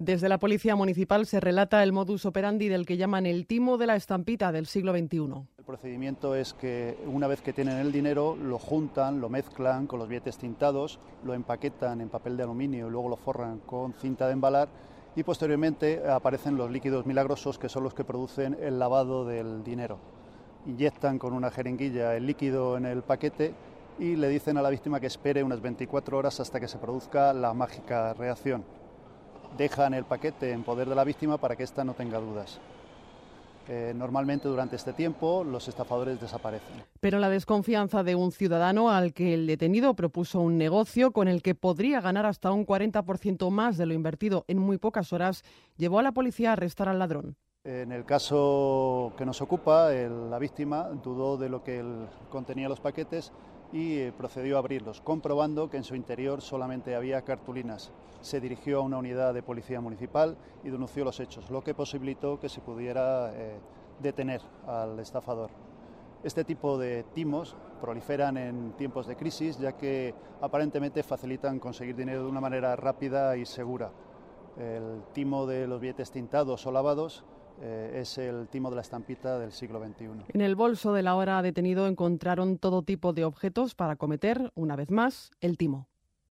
Desde la Policía Municipal se relata el modus operandi del que llaman el timo de la estampita del siglo XXI. El procedimiento es que una vez que tienen el dinero lo juntan, lo mezclan con los billetes tintados, lo empaquetan en papel de aluminio y luego lo forran con cinta de embalar y posteriormente aparecen los líquidos milagrosos que son los que producen el lavado del dinero. Inyectan con una jeringuilla el líquido en el paquete y le dicen a la víctima que espere unas 24 horas hasta que se produzca la mágica reacción. Dejan el paquete en poder de la víctima para que ésta no tenga dudas. Normalmente durante este tiempo los estafadores desaparecen. Pero la desconfianza de un ciudadano al que el detenido propuso un negocio con el que podría ganar hasta un 40% más de lo invertido en muy pocas horas llevó a la policía a arrestar al ladrón. En el caso que nos ocupa, la víctima dudó de lo que contenía los paquetes y procedió a abrirlos, comprobando que en su interior solamente había cartulinas. Se dirigió a una unidad de policía municipal y denunció los hechos, lo que posibilitó que se pudiera detener al estafador. Este tipo de timos proliferan en tiempos de crisis, ya que aparentemente facilitan conseguir dinero de una manera rápida y segura. El timo de los billetes tintados o lavados es el timo de la estampita del siglo XXI. En el bolso del ahora detenido encontraron todo tipo de objetos para cometer, una vez más, el timo.